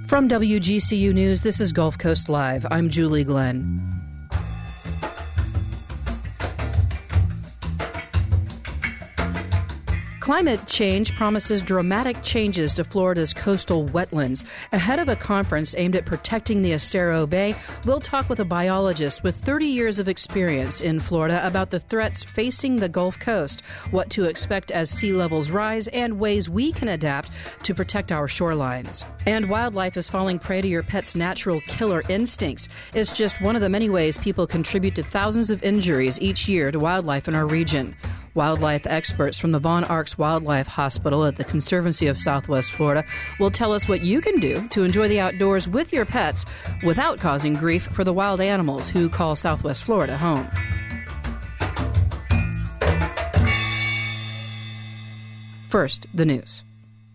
From WGCU News, this is Gulf Coast Live. I'm Julie Glenn. Climate change promises dramatic changes to Florida's coastal wetlands. Ahead of a conference aimed at protecting the Estero Bay, we'll talk with a biologist with 30 years of experience in Florida about the threats facing the Gulf Coast, what to expect as sea levels rise, and ways we can adapt to protect our shorelines. And wildlife is falling prey to your pet's natural killer instincts. It's just one of the many ways people contribute to thousands of injuries each year to wildlife in our region. Wildlife experts from the Von Arx Wildlife Hospital at the Conservancy of Southwest Florida will tell us what you can do to enjoy the outdoors with your pets without causing grief for the wild animals who call Southwest Florida home. First, the news.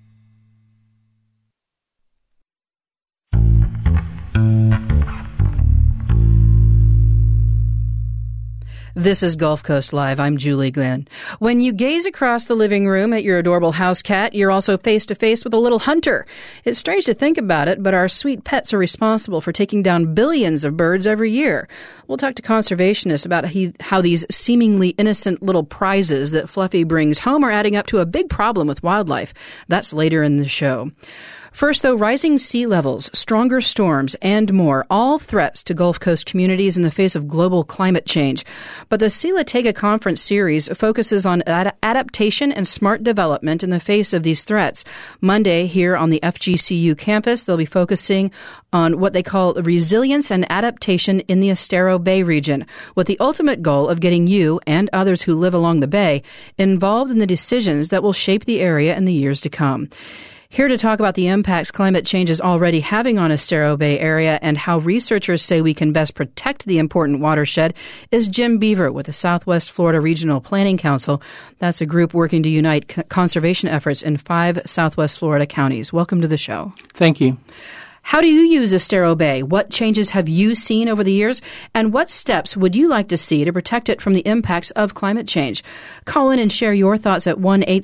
This is Gulf Coast Live. I'm Julie Glenn. When you gaze across the living room at your adorable house cat, you're also face to face with a little hunter. It's strange to think about it, but our sweet pets are responsible for taking down billions of birds every year. We'll talk to conservationists about how these seemingly innocent little prizes that Fluffy brings home are adding up to a big problem with wildlife. That's later in the show. First, though, rising sea levels, stronger storms, and more, all threats to Gulf Coast communities in the face of global climate change. But the Sea Latega Conference series focuses on adaptation and smart development in the face of these threats. Monday, here on the FGCU campus, they'll be focusing on what they call resilience and adaptation in the Estero Bay region, with the ultimate goal of getting you and others who live along the bay involved in the decisions that will shape the area in the years to come. Here to talk about the impacts climate change is already having on Estero Bay area and how researchers say we can best protect the important watershed is Jim Beaver with the Southwest Florida Regional Planning Council. That's a group working to unite conservation efforts in 5 Southwest Florida counties. Welcome to the show. Thank you. How do you use Estero Bay? What changes have you seen over the years? And what steps would you like to see to protect it from the impacts of climate change? Call in and share your thoughts at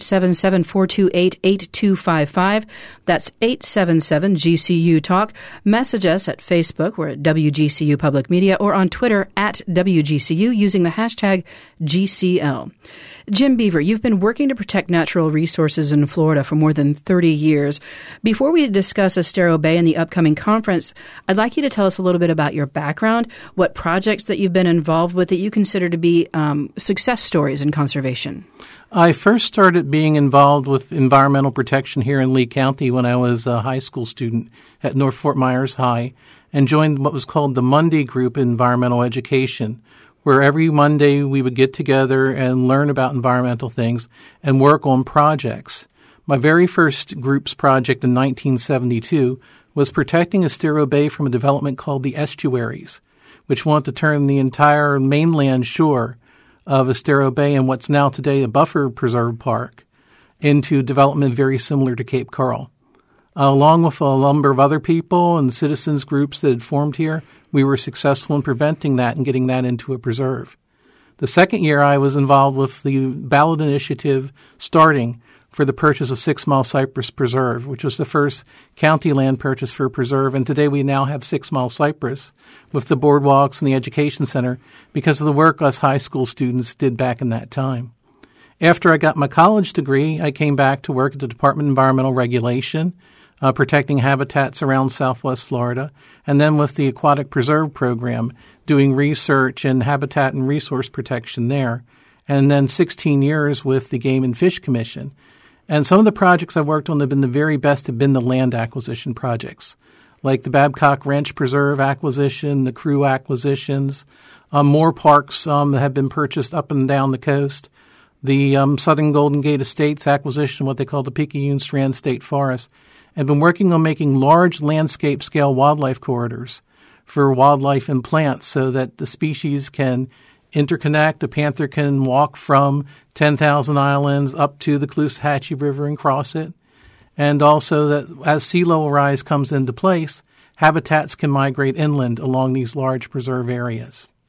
1-877-428-8255. That's 877-GCU-TALK. Message us at Facebook. We're at WGCU Public Media, or on Twitter at WGCU using the hashtag GCL. Jim Beaver, you've been working to protect natural resources in Florida for more than 30 years. Before we discuss Estero Bay and the upcoming conference, I'd like you to tell us a little bit about your background, what projects that you've been involved with that you consider to be success stories in conservation. I first started being involved with environmental protection here in Lee County when I was a high school student at North Fort Myers High and joined what was called the Monday Group in Environmental Education, where every Monday we would get together and learn about environmental things and work on projects. My very first group's project in 1972 was protecting Estero Bay from a development called the estuaries, which wanted to turn the entire mainland shore of Estero Bay and what's now today a buffer preserve park into development very similar to Cape Coral. Along with a number of other people and citizens groups that had formed here, we were successful in preventing that and getting that into a preserve. The second year, I was involved with the ballot initiative starting for the purchase of 6 Mile Cypress Preserve, which was the first county land purchase for a preserve. And today we now have 6 Mile Cypress with the boardwalks and the education center because of the work us high school students did back in that time. After I got my college degree, I came back to work at the Department of Environmental Regulation, protecting habitats around Southwest Florida, and then with the Aquatic Preserve Program, doing research and habitat and resource protection there, and then 16 years with the Game and Fish Commission. And some of the projects I've worked on that have been the very best have been the land acquisition projects, like the Babcock Ranch Preserve acquisition, the Crew acquisitions, more parks that have been purchased up and down the coast, the Southern Golden Gate Estates acquisition, what they call the Picayune Strand State Forest, and been working on making large landscape-scale wildlife corridors for wildlife and plants so that the species can interconnect. A panther can walk from 10,000 Islands up to the Caloosahatchee River and cross it. And also that as sea level rise comes into place, habitats can migrate inland along these large preserve areas.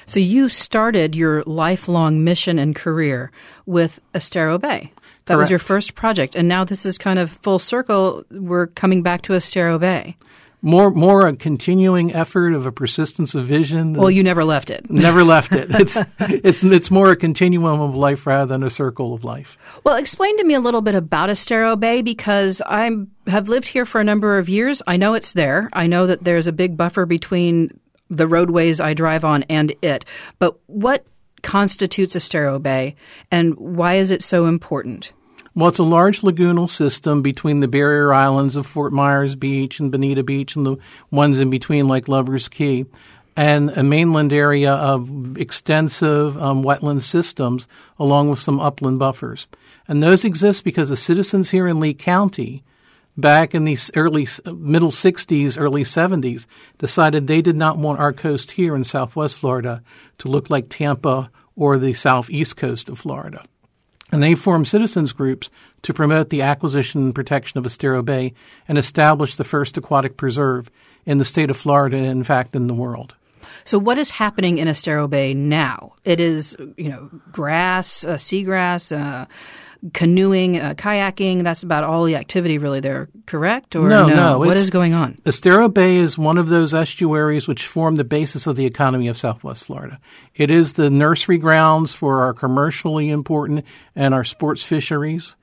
So you started your lifelong mission and career with Estero Bay. That was your first project. And now this is kind of full circle. We're coming back to Estero Bay. More a continuing effort of a persistence of vision. Well, you never left it. Never left it. It's more a continuum of life rather than a circle of life. Well, explain to me a little bit about Estero Bay, because I have lived here for a number of years. I know it's there. I know that there's a big buffer between the roadways I drive on and it. But what constitutes Estero Bay, and why is it so important? Well, it's a large lagoonal system between the barrier islands of Fort Myers Beach and Bonita Beach and the ones in between like Lover's Key, and a mainland area of extensive wetland systems along with some upland buffers. And those exist because the citizens here in Lee County back in the middle 60s, early 70s, decided they did not want our coast here in southwest Florida to look like Tampa or the southeast coast of Florida. And they formed citizens groups to promote the acquisition and protection of Estero Bay and establish the first aquatic preserve in the state of Florida and, in fact, in the world. So what is happening in Estero Bay now? It is, grass, seagrass, canoeing, kayaking. That's about all the activity really there, correct? Or no. What is going on? Estero Bay is one of those estuaries which form the basis of the economy of southwest Florida. It is the nursery grounds for our commercially important and our sports fisheries.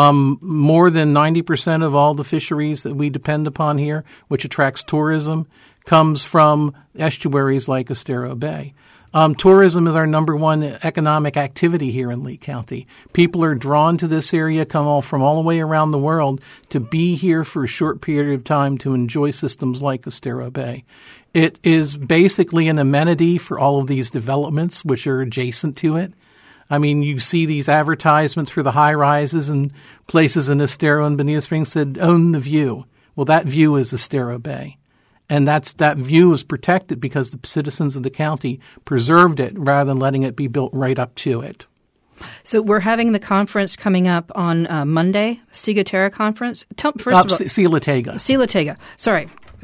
More than 90% of all the fisheries that we depend upon here, which attracts tourism, comes from estuaries like Estero Bay. Tourism is our number one economic activity here in Lee County. People are drawn to this area, come from all the way around the world to be here for a short period of time to enjoy systems like Estero Bay. It is basically an amenity for all of these developments which are adjacent to it. I mean, you see these advertisements for the high-rises and places in Estero and Bonita Springs said, own the view. Well, that view is Estero Bay. And that view is protected because the citizens of the county preserved it rather than letting it be built right up to it. So we're having the conference coming up on Monday, Cigatera Conference. Cilatega. Sorry.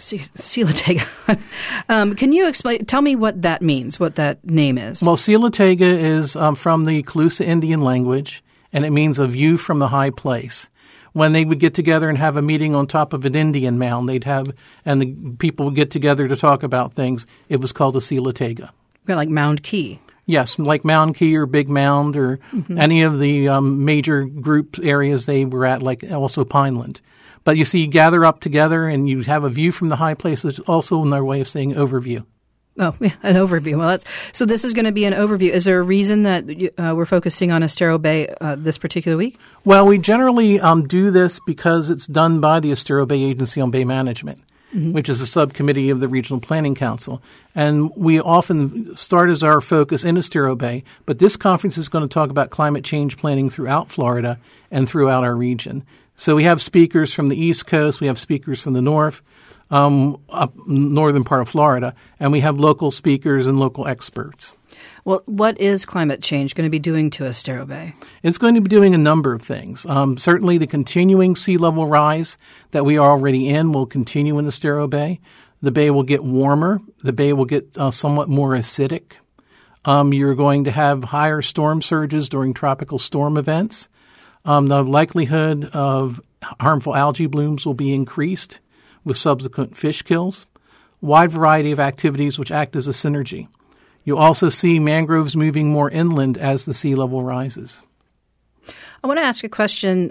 Cilatega. Can you tell me what that means, what that name is? Well, Cilatega is from the Calusa Indian language, and it means a view from the high place. When they would get together and have a meeting on top of an Indian mound, and the people would get together to talk about things, it was called a Cilatega. Like Mound Key. Yes, like Mound Key or Big Mound or any of the major group areas they were at, like also Pineland. But you see, you gather up together and you have a view from the high place. It's also another way of saying overview. Oh, yeah, an overview. Well, so this is going to be an overview. Is there a reason that we're focusing on Estero Bay this particular week? Well, we generally do this because it's done by the Estero Bay Agency on Bay Management, which is a subcommittee of the Regional Planning Council. And we often start as our focus in Estero Bay, but this conference is going to talk about climate change planning throughout Florida and throughout our region. So we have speakers from the East Coast, we have speakers from the North, up northern part of Florida, and we have local speakers and local experts. Well, what is climate change going to be doing to Estero Bay? It's going to be doing a number of things. Certainly the continuing sea level rise that we are already in will continue in Estero Bay. The bay will get warmer. The bay will get somewhat more acidic. You're going to have higher storm surges during tropical storm events. The likelihood of harmful algae blooms will be increased with subsequent fish kills, wide variety of activities which act as a synergy. You'll also see mangroves moving more inland as the sea level rises. I want to ask a question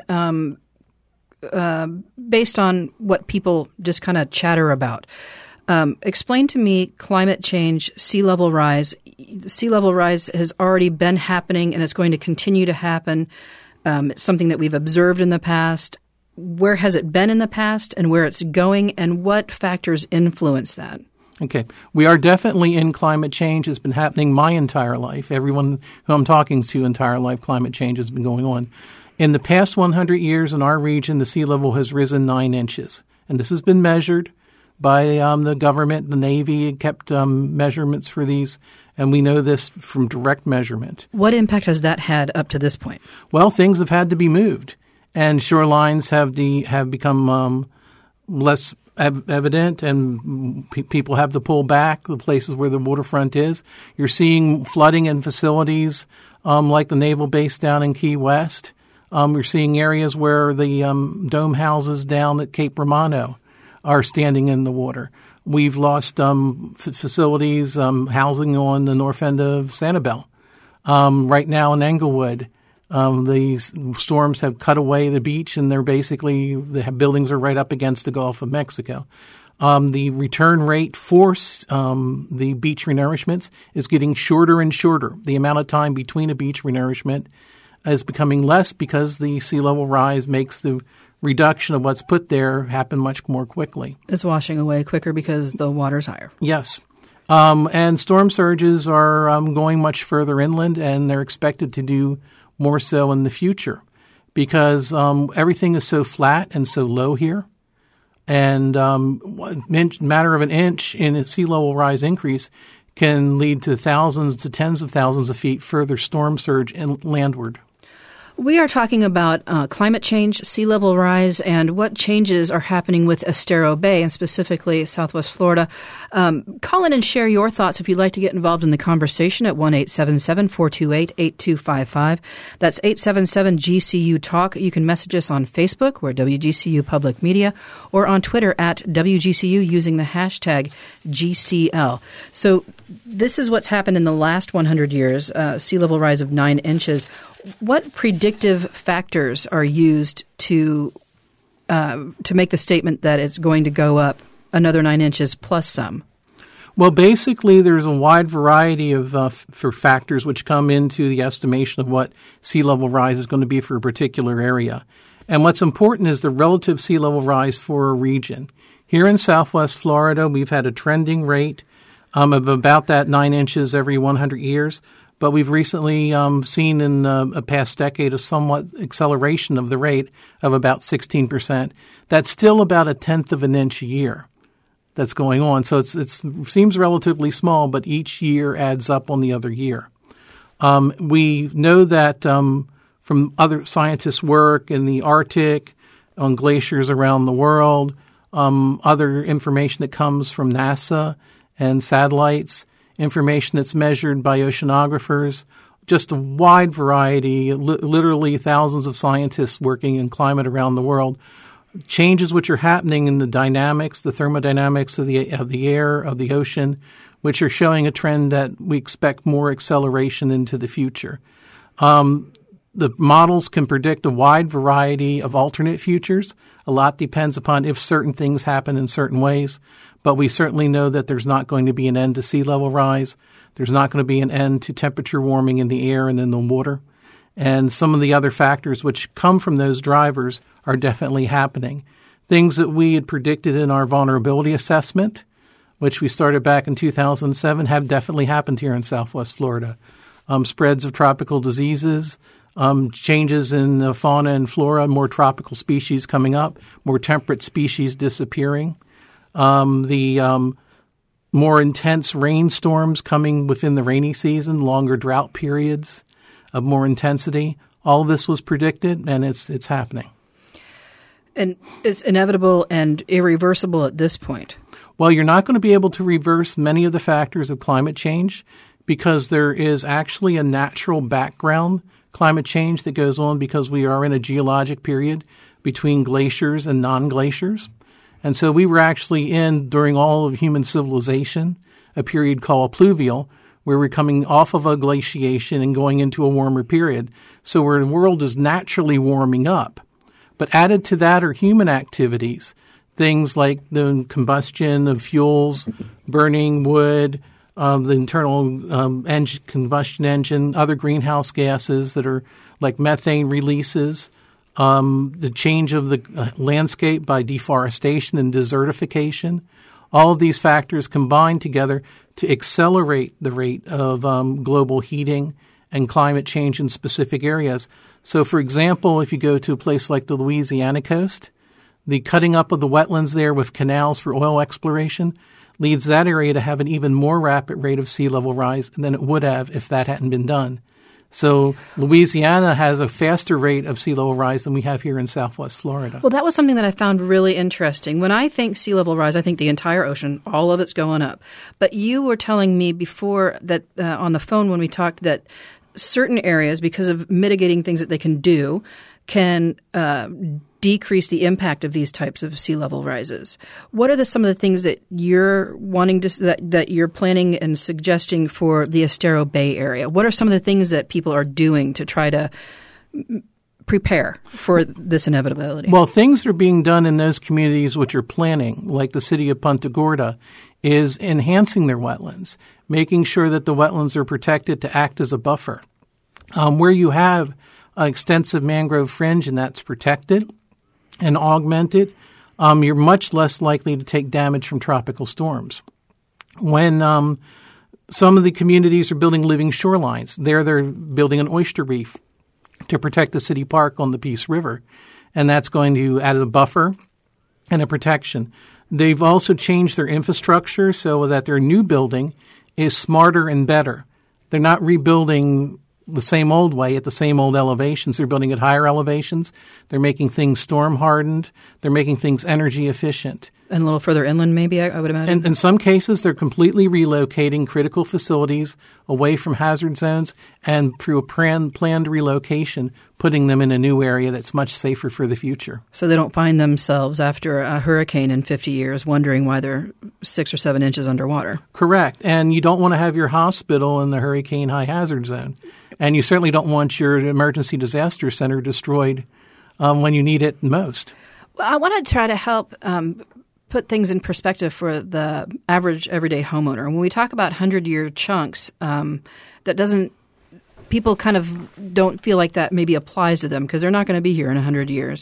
based on what people just kind of chatter about. Explain to me climate change, sea level rise. Sea level rise has already been happening and it's going to continue to happen. It's something that we've observed in the past. Where has it been in the past and where it's going, and what factors influence that? Okay. We are definitely in climate change. It's been happening my entire life. Everyone who I'm talking to entire life, climate change has been going on. In the past 100 years in our region, the sea level has risen 9 inches. And this has been measured by the government. The Navy kept measurements for these, and we know this from direct measurement. What impact has that had up to this point? Well, things have had to be moved. And shorelines have become less evident, and people have to pull back the places where the waterfront is. You're seeing flooding in facilities like the naval base down in Key West. You're seeing areas where the dome houses down at Cape Romano are standing in the water. We've lost facilities, housing on the north end of Sanibel. Right now in Englewood, these storms have cut away the beach, and the buildings are right up against the Gulf of Mexico. The return rate for the beach renourishments is getting shorter and shorter. The amount of time between a beach renourishment is becoming less because the sea level rise makes the reduction of what's put there happen much more quickly. It's washing away quicker because the water's higher. Yes. And storm surges are going much further inland, and they're expected to do more so in the future because everything is so flat and so low here. And matter of an inch in a sea level rise increase can lead to thousands to tens of thousands of feet further storm surge landward. We are talking about climate change, sea level rise, and what changes are happening with Estero Bay, and specifically Southwest Florida. Call in and share your thoughts if you'd like to get involved in the conversation at 1-877-428-8255. That's 877-GCU-TALK. You can message us on Facebook, we're WGCU Public Media, or on Twitter at WGCU using the hashtag GCL. So this is what's happened in the last 100 years, sea level rise of 9 inches. What predictive factors are used to make the statement that it's going to go up another 9 inches plus some? Well, basically, there's a wide variety of for factors which come into the estimation of what sea level rise is going to be for a particular area. And what's important is the relative sea level rise for a region. Here in Southwest Florida, we've had a trending rate of about that 9 inches every 100 years. But we've recently seen in a past decade a somewhat acceleration of the rate of about 16%. That's still about a tenth of an inch a year that's going on. So it seems relatively small, but each year adds up on the other year. We know that from other scientists' work in the Arctic, on glaciers around the world, other information that comes from NASA and satellites, information that's measured by oceanographers, just a wide variety, literally thousands of scientists working in climate around the world, changes which are happening in the dynamics, the thermodynamics of the air, of the ocean, which are showing a trend that we expect more acceleration into the future. The models can predict a wide variety of alternate futures. A lot depends upon if certain things happen in certain ways. But we certainly know that there's not going to be an end to sea level rise. There's not going to be an end to temperature warming in the air and in the water. And some of the other factors which come from those drivers are definitely happening. Things that we had predicted in our vulnerability assessment, which we started back in 2007, have definitely happened here in Southwest Florida. Spreads of tropical diseases, changes in the fauna and flora, more tropical species coming up, more temperate species disappearing. The more intense rainstorms coming within the rainy season, longer drought periods of more intensity. All of this was predicted, and it's happening. And it's inevitable and irreversible at this point. Well, you're not going to be able to reverse many of the factors of climate change because there is actually a natural background climate change that goes on because we are in a geologic period between glaciers and non-glaciers. And so we were actually during all of human civilization, a period called pluvial, where we're coming off of a glaciation and going into a warmer period. So where the world is naturally warming up. But added to that are human activities, things like the combustion of fuels, burning wood, the internal combustion engine, other greenhouse gases that are like methane releases, the change of the landscape by deforestation and desertification. All of these factors combine together to accelerate the rate of global heating and climate change in specific areas. So, for example, if you go to a place like the Louisiana coast, the cutting up of the wetlands there with canals for oil exploration leads that area to have an even more rapid rate of sea level rise than it would have if that hadn't been done. So Louisiana has a faster rate of sea level rise than we have here in Southwest Florida. Well, that was something that I found really interesting. When I think sea level rise, I think the entire ocean, all of it's going up. But you were telling me before that on the phone when we talked that certain areas, because of mitigating things that they can do, can decrease the impact of these types of sea level rises. What are some of the things that you're wanting to that you're planning and suggesting for the Estero Bay area? What are some of the things that people are doing to try to prepare for this inevitability? Well, things that are being done in those communities which are planning, like the city of Punta Gorda, is enhancing their wetlands, making sure that the wetlands are protected to act as a buffer. Where you have an extensive mangrove fringe and that's protected and augmented, you're much less likely to take damage from tropical storms. When some of the communities are building living shorelines, they're building an oyster reef to protect the city park on the Peace River, and that's going to add a buffer and a protection. They've also changed their infrastructure so that their new building is smarter and better. They're not rebuilding the same old way at the same old elevations. They're building at higher elevations. They're making things storm hardened. They're making things energy efficient. And a little further inland, maybe, I would imagine? And in some cases, they're completely relocating critical facilities away from hazard zones and through a planned relocation, putting them in a new area that's much safer for the future. So they don't find themselves after a hurricane in 50 years wondering why they're 6 or 7 inches underwater. Correct. And you don't want to have your hospital in the hurricane high hazard zone. And you certainly don't want your emergency disaster center destroyed when you need it most. Well, I want to try to help put things in perspective for the average everyday homeowner. When we talk about 100-year chunks, that doesn't – people kind of don't feel like that maybe applies to them because they're not going to be here in 100 years.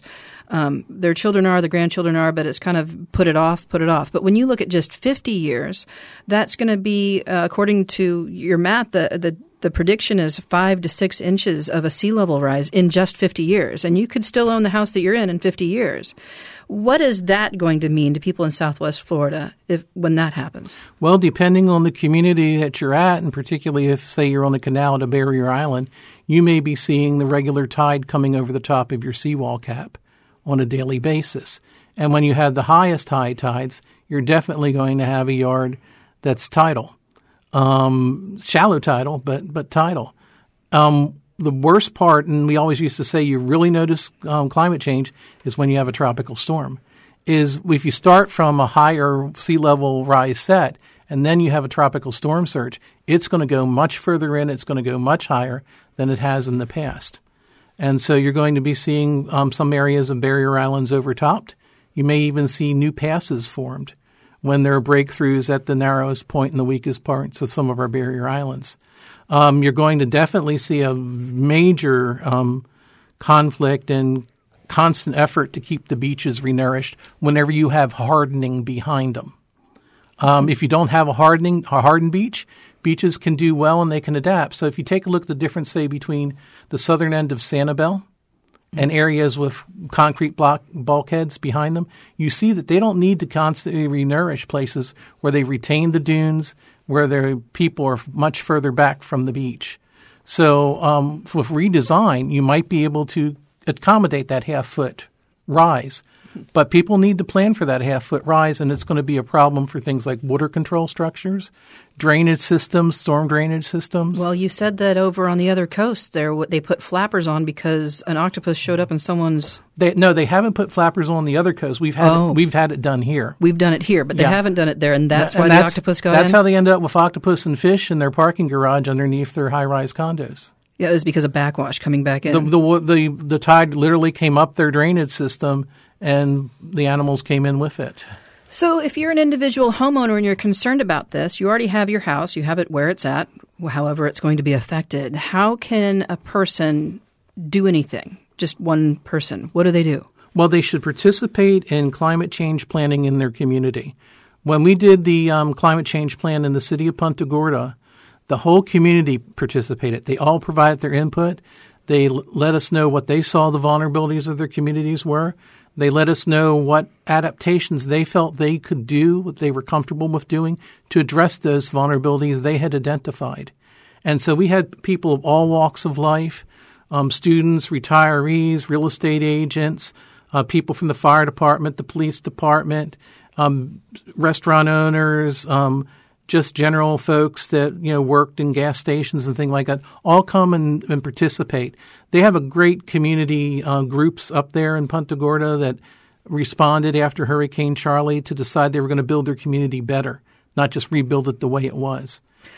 Their children are, their grandchildren are, but it's kind of put it off. But when you look at just 50 years, that's going to be, according to your math, the prediction is 5 to 6 inches of a sea level rise in just 50 years. And you could still own the house that you're in 50 years. What is that going to mean to people in Southwest Florida when that happens? Well, depending on the community that you're at, and particularly if, say, you're on the canal to Barrier Island, you may be seeing the regular tide coming over the top of your seawall cap on a daily basis. And when you have the highest high tides, you're definitely going to have a yard that's tidal. Shallow tidal, but tidal. The worst part, and we always used to say you really notice climate change, is when you have a tropical storm. Is if you start from a higher sea level rise set and then you have a tropical storm surge, it's going to go much further in, it's going to go much higher than it has in the past. And so you're going to be seeing some areas of barrier islands overtopped. You may even see new passes formed when there are breakthroughs at the narrowest point and the weakest parts of some of our barrier islands. You're going to definitely see a major conflict and constant effort to keep the beaches renourished whenever you have hardening behind them. If you don't have a hardened beach, beaches can do well and they can adapt. So if you take a look at the difference, say, between the southern end of Sanibel and areas with concrete bulkheads behind them, you see that they don't need to constantly renourish places where they retain the dunes, where their people are much further back from the beach. So with redesign, you might be able to accommodate that half-foot rise. But people need to plan for that half-foot rise, and it's going to be a problem for things like water control structures, drainage systems, storm drainage systems. Well, you said that over on the other coast there, they put flappers on because an octopus showed up in someone's... They haven't put flappers on the other coast. We've had it done here. We've done it here, but they haven't done it there, and that's why the octopus got in? That's how they end up with octopus and fish in their parking garage underneath their high-rise condos. Yeah, it was because of backwash coming back in. The tide literally came up their drainage system, and the animals came in with it. So if you're an individual homeowner and you're concerned about this, you already have your house, you have it where it's at, however it's going to be affected. How can a person do anything? Just one person. What do they do? Well, they should participate in climate change planning in their community. When we did the climate change plan in the city of Punta Gorda, the whole community participated. They all provided their input. They let us know what they saw the vulnerabilities of their communities were. They let us know what adaptations they felt they could do, what they were comfortable with doing to address those vulnerabilities they had identified. And so we had people of all walks of life, students, retirees, real estate agents, people from the fire department, the police department, restaurant owners, just general folks that, worked in gas stations and things like that, all come and participate. They have a great community groups up there in Punta Gorda that responded after Hurricane Charlie to decide they were going to build their community better, not just rebuild it the way it was.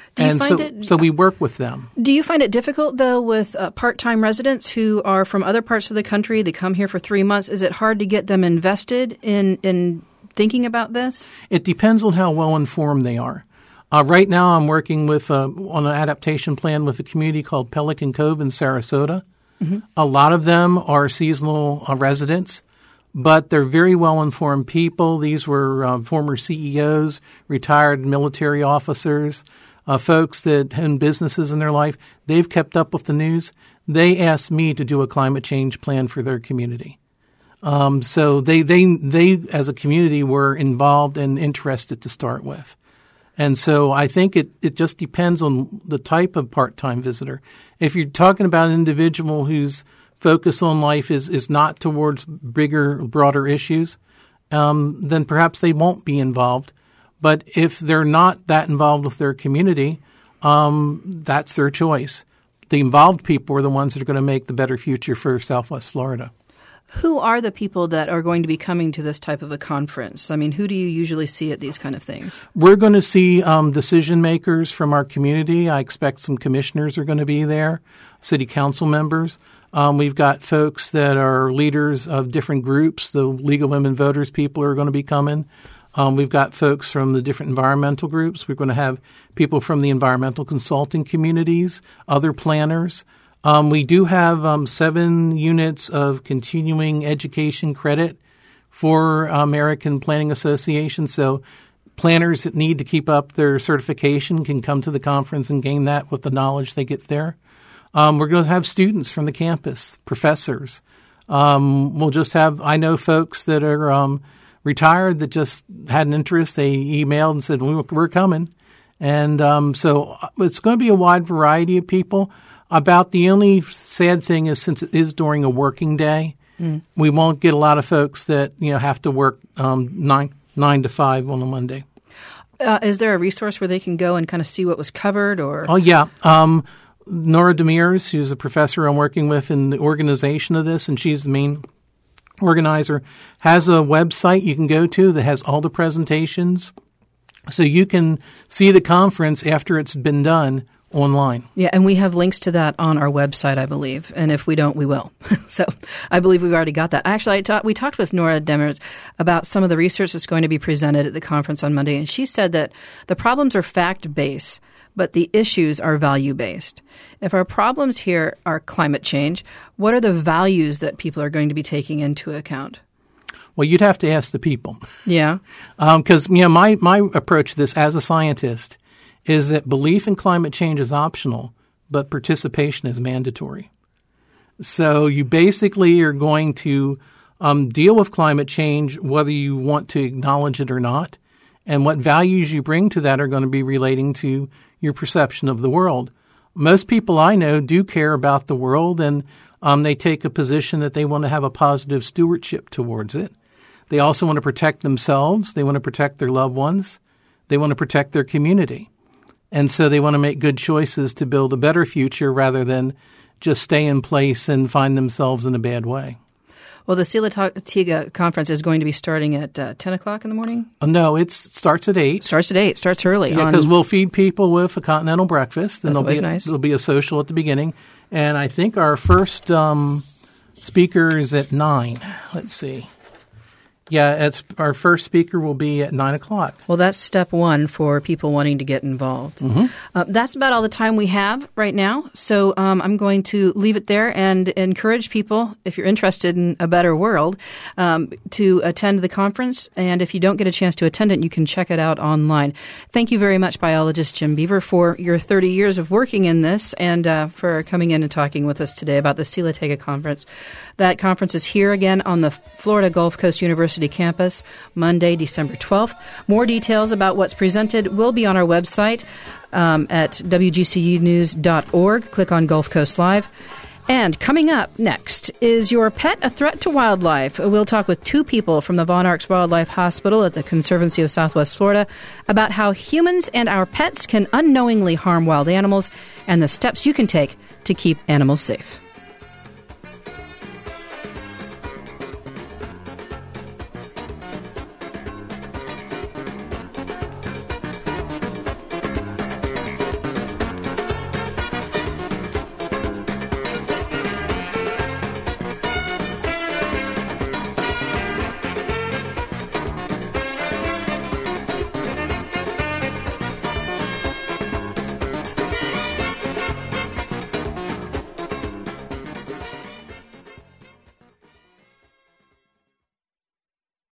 So we work with them. Do you find it difficult, though, with part-time residents who are from other parts of the country? They come here for 3 months. Is it hard to get them invested in thinking about this? It depends on how well-informed they are. Right now I'm working with on an adaptation plan with a community called Pelican Cove in Sarasota. Mm-hmm. A lot of them are seasonal residents, but they're very well-informed people. These were former CEOs, retired military officers, folks that own businesses in their life. They've kept up with the news. They asked me to do a climate change plan for their community. So they as a community were involved and interested to start with. And so I think it just depends on the type of part-time visitor. If you're talking about an individual whose focus on life is not towards bigger, broader issues, then perhaps they won't be involved. But if they're not that involved with their community, that's their choice. The involved people are the ones that are going to make the better future for Southwest Florida. Who are the people that are going to be coming to this type of a conference? I mean, who do you usually see at these kind of things? We're going to see decision makers from our community. I expect some commissioners are going to be there, city council members. We've got folks that are leaders of different groups. The League of Women Voters people are going to be coming. We've got folks from the different environmental groups. We're going to have people from the environmental consulting communities, other planners. We do have 7 units of continuing education credit for American Planning Association. So planners that need to keep up their certification can come to the conference and gain that with the knowledge they get there. We're going to have students from the campus, professors. We'll just have, I know folks that are retired that just had an interest. They emailed and said, we're coming. And so it's going to be a wide variety of people. About the only sad thing is since it is during a working day, we won't get a lot of folks that have to work 9 to 5 on a Monday. Is there a resource where they can go and kind of see what was covered? Or Oh, yeah. Nora Demers, who's a professor I'm working with in the organization of this, and she's the main organizer, has a website you can go to that has all the presentations. So you can see the conference after it's been done online. Yeah, and we have links to that on our website, I believe. And if we don't, we will. So I believe we've already got that. Actually, we talked with Nora Demers about some of the research that's going to be presented at the conference on Monday, and she said that the problems are fact-based, but the issues are value-based. If our problems here are climate change, what are the values that people are going to be taking into account? Well, you'd have to ask the people. Yeah. Because my approach to this as a scientist is that belief in climate change is optional, but participation is mandatory. So you basically are going to deal with climate change whether you want to acknowledge it or not, and what values you bring to that are going to be relating to your perception of the world. Most people I know do care about the world, and they take a position that they want to have a positive stewardship towards it. They also want to protect themselves. They want to protect their loved ones. They want to protect their community. And so they want to make good choices to build a better future rather than just stay in place and find themselves in a bad way. Well, the Sila-Tiga conference is going to be starting at 10 o'clock in the morning? No, it starts at 8. Starts at 8. Starts early. Yeah, because we'll feed people with a continental breakfast. And That's nice. There'll be a social at the beginning. And I think our first speaker is at 9. Let's see. Yeah, our first speaker will be at 9 o'clock. Well, that's step one for people wanting to get involved. Mm-hmm. That's about all the time we have right now. So I'm going to leave it there and encourage people, if you're interested in a better world, to attend the conference. And if you don't get a chance to attend it, you can check it out online. Thank you very much, biologist Jim Beaver, for your 30 years of working in this and for coming in and talking with us today about the Sila-Tiga conference. That conference is here again on the Florida Gulf Coast University University campus, Monday, December 12th. More details about what's presented will be on our website at wgcunews.org. Click on Gulf Coast Live. And coming up next, is your pet a threat to wildlife? We'll talk with two people from the Von Arx Wildlife Hospital at the Conservancy of Southwest Florida about how humans and our pets can unknowingly harm wild animals and the steps you can take to keep animals safe.